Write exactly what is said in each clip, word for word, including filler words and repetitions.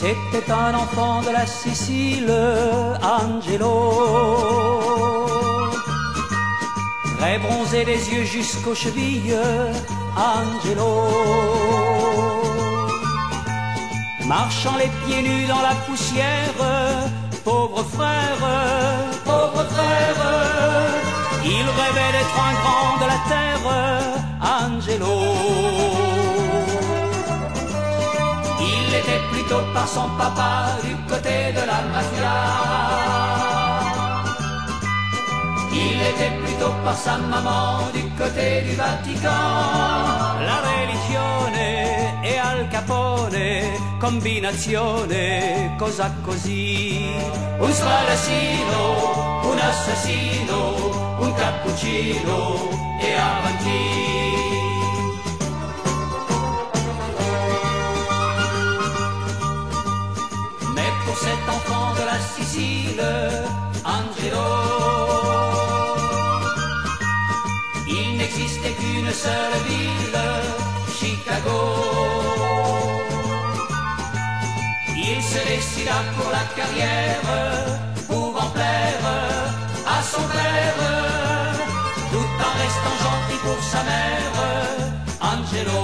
C'était un enfant de la Sicile, Angelo. Très bronzé des yeux jusqu'aux chevilles, Angelo. Marchant les pieds nus dans la poussière, pauvre frère, pauvre frère. Il rêvait d'être un grand de la terre, Angelo. Il était plutôt par son papa du côté de la mafia. Il était plutôt par sa maman du côté du Vatican. La religione e Al Capone, combinazione, cosa così. Un spadassino, un assassino, un cappuccino e avanti. Mais pour cet enfant de la Sicile, Angelo, il n'existait qu'une seule ville, Chicago. Il se décida pour la carrière, pouvant plaire à son père, tout en restant gentil pour sa mère, Angelo.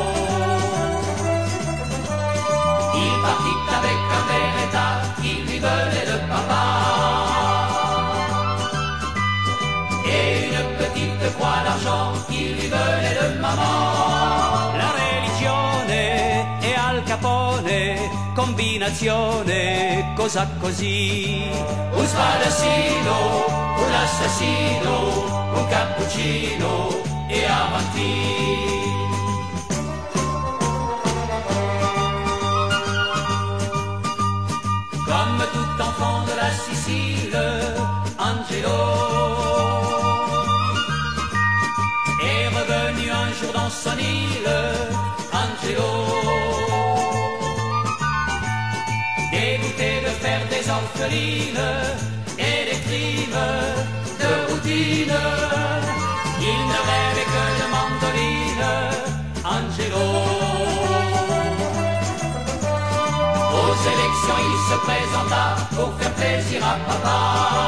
Il partit avec un Beretta qui lui venait de papa et une petite croix d'argent qui lui venait de maman. La religione e Al Capone, combinazione, cosa così. Un spadassino, un assassino, un cappuccino e avanti. Comme tout enfant de la Sicile, Angelo est revenu un jour dans son île, Angelo. Dégoûté de faire des orphelines et des crimes de routine, il ne rêvait que de mandoline, Angelo. Aux élections, il se présenta pour faire plaisir à papa.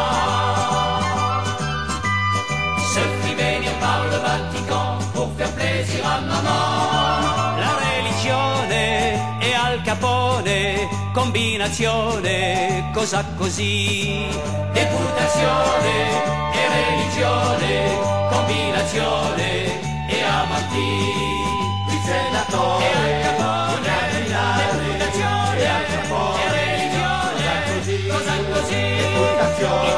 Se fit bénir par le Vatican pour faire plaisir à maman. La religione e Al Capone, combinazione, cosa così. Deputazione e religione, combinazione e avanti. Il senatore e Al Capone, deputazione e religione, cosa così. Deputazione